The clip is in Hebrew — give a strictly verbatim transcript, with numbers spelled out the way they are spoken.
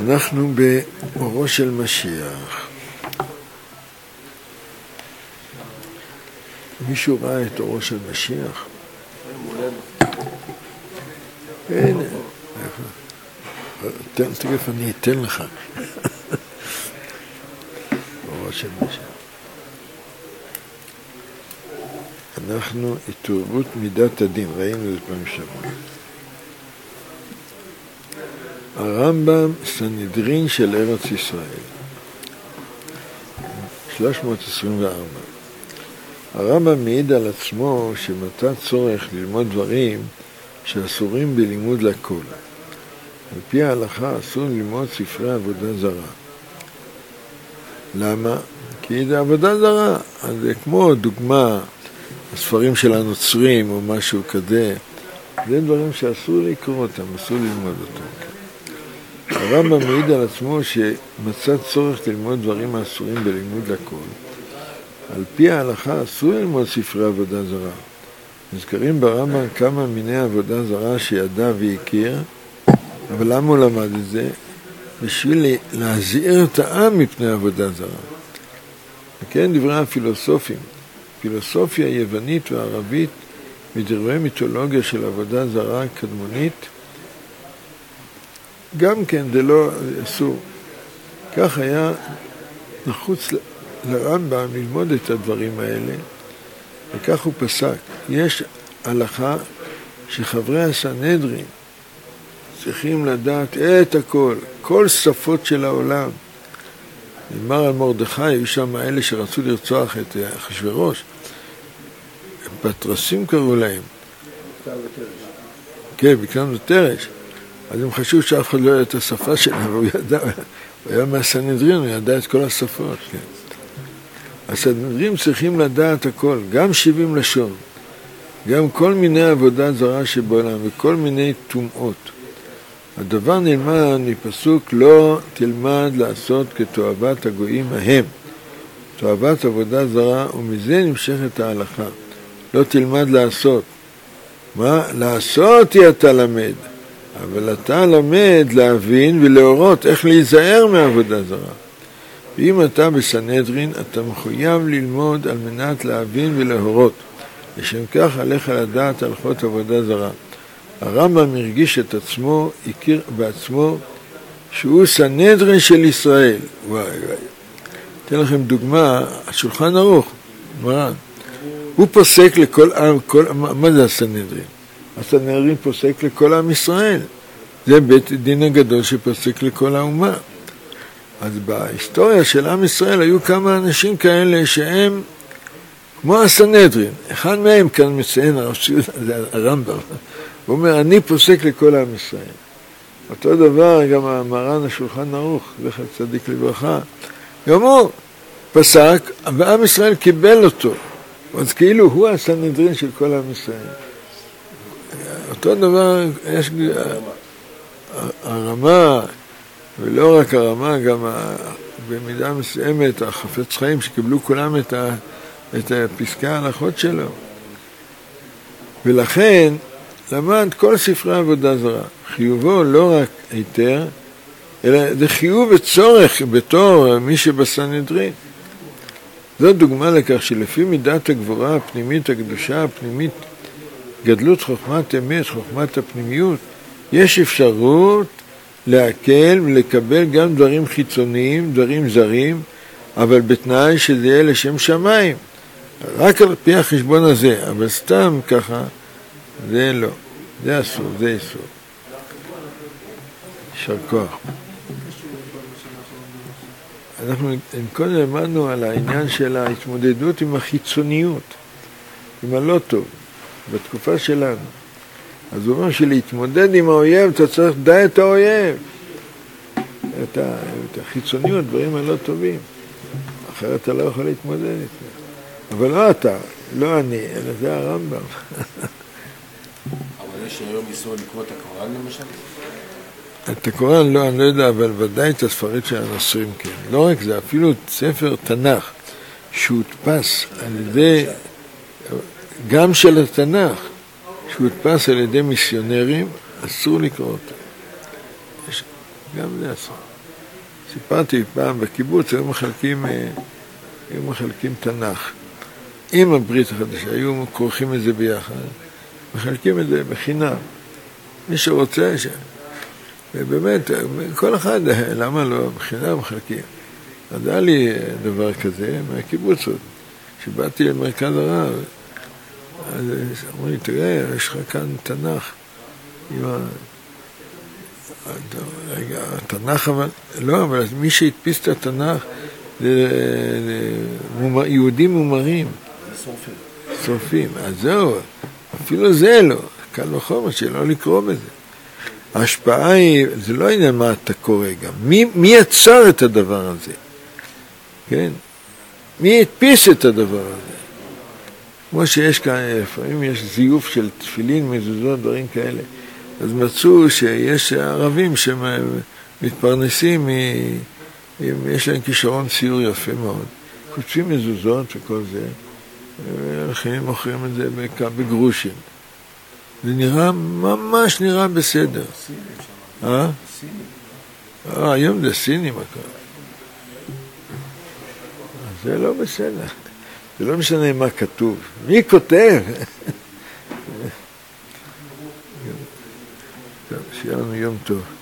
אנחנו באורו של משיח. מישהו ראה את אורו של משיח? הנה. תכף אני אתן לך. אורו של משיח. אנחנו התעוררות מידת הדין, ראינו את זה פעם שבוע. הרמב"ם סנהדרין של ארץ ישראל, שלוש מאות עשרים וארבע. הרמב"ם מעיד על עצמו שמצא צורך ללמוד דברים שאסורים בלימוד לכל. על פי ההלכה אסור ללמוד ספרי עבודה זרה. למה? כי זה עבודה זרה. אז זה כמו דוגמה, הספרים של הנוצרים או משהו כזה, זה דברים שאסור לקרוא אותם, אסור ללמוד אותם. הרמב"ם מעיד על עצמו שמצא צורך ללמוד דברים האסורים בלימוד לכל. על פי ההלכה אסור ללמוד ספרי עבודה זרה. נזכרים ברמב"ם כמה מיני עבודה זרה שידע והכיר, אבל למה הוא למד את זה? בשביל להזהיר את העם מפני עבודה זרה. וכן דברי הפילוסופים. פילוסופיה היוונית והערבית מדברי מיתולוגיה של עבודה זרה קדמונית, גם כן זה לא אסור. כך היה נחוץ לרמב"ם ללמוד את הדברים האלה, וכך הוא פסק. יש הלכה שחברי הסנהדרין צריכים לדעת את הכל, כל שפות של העולם. נאמר על מרדכי, היו שם אלה שרצו לרצוח את אחשוורוש, פטרסים קראו להם. כן, בקנם ותרש. אז הם חשבו שאף אחד לא יודע את השפה שלהם, והוא ידע, הוא היה מהסנהדרין, הוא ידע את כל השפות. כן. הסנהדרין צריכים לדעת הכל, גם שבעים לשון, גם כל מיני עבודה זרה שבעולם, וכל מיני טומאות. הדבר נלמד מפסוק לא תלמד לעשות כתועבת הגויים ההם, תועבת עבודה זרה, ומזה נמשכת ההלכה. לא תלמד לעשות. מה? לעשות היא אתה למד. אבל אתה למד להבין ולהורות איך להיזהר מעבודה זרה. ואם אתה בסנהדרין, אתה מחויב ללמוד על מנת להבין ולהורות. לשם כך עליך לדעת הלכות עבודה זרה. הרמב"ם הרגיש את עצמו, הכיר בעצמו, שהוא סנהדרין של ישראל. וואי וואי. אתן לכם דוגמה, השולחן ערוך, מרן. הוא פוסק לכל עם, כל, מה, מה זה הסנהדרין? הסנהדרין פוסק לכל עם ישראל. זה בית דין הגדול שפוסק לכל האומה. אז בהיסטוריה של עם ישראל היו כמה אנשים כאלה שהם כמו הסנהדרין. אחד מהם כאן מציין הרמב"ם. הוא אומר, אני פוסק לכל עם ישראל. אותו דבר גם המרן השולחן ערוך, זכר צדיק לברכה. גם הוא פסק, ועם ישראל קיבל אותו. אז כאילו הוא הסנהדרין של כל עם ישראל. אותו דבר, יש הרמה, ולא רק הרמה, גם במידה מסוימת, החפץ חיים שקיבלו כולם את, ה, את הפסקי ההלכות שלו. ולכן למד כל ספרי עבודה זרה. חיובו לא רק היתר, אלא זה חיוב וצורך בתור מי שבסנהדרין. זו דוגמה לכך שלפי מידת הגבורה הפנימית, הקדושה הפנימית, גדלות חוכמת אמת, חוכמת הפנימיות, יש אפשרות להקל ולקבל גם דברים חיצוניים, דברים זרים, אבל בתנאי שזה יהיה לשם שמיים. רק על פי החשבון הזה, אבל סתם ככה, זה לא. זה אסור, זה אסור. יישר כוח. אנחנו קודם למדנו על העניין של ההתמודדות עם החיצוניות, עם הלא טוב, בתקופה שלנו. אז הוא אומר שלהתמודד עם האויב, אתה צריך לדע את האויב. את, ה, את החיצוניות, דברים הלא טובים. אחרת אתה לא יכול להתמודד איתה. אבל לא אתה, לא אני, אלא זה הרמב"ם. אבל יש היום איסור לקרוא את הקוראן למשל? את הקוראן לא, אני לא יודע, אבל ודאי את הספרים של הנוצרים כן. לא רק זה, אפילו ספר תנ"ך, שהודפס על ידי, גם של התנ"ך, שהודפס על ידי מיסיונרים, אסור לקרוא אותו. גם זה אסור. סיפרתי פעם בקיבוץ, היו מחלקים, היו מחלקים תנ"ך. עם הברית החדשה, היו כורכים את זה ביחד, מחלקים את זה בחינם. מי שרוצה, ש... ובאמת, כל אחד, למה לא, בחינם מחלקים. אז היה לי דבר כזה מהקיבוץ עוד, שבאתי למרכז הרב, אז אמרו לי, תראה, יש לך כאן תנ"ך. עם ה... רגע, התנ"ך, אבל... לא, אבל מי שהדפיס את התנ"ך, זה יהודים מומרים. שורפים. שורפים. אז זהו, אפילו זה לא. קל וחומר שלא לקרוא בזה. ההשפעה היא, זה לא עניין מה אתה קורא גם. מי, מי יצר את הדבר הזה? כן? מי הדפיס את הדבר הזה? כמו שיש כאן, לפעמים יש זיוף של תפילין, מזוזות, דברים כאלה. אז מצאו שיש ערבים שמתפרנסים, יש להם כישרון ציור יפה מאוד. כותבים מזוזות וכל זה, ולכן מוכרים את זה בגרושים. זה נראה, ממש נראה בסדר. אה? אה, היום זה סינים הכל. זה לא בסדר. זה לא משנה מה כתוב. מי כותב? שיהיה לנו יום טוב.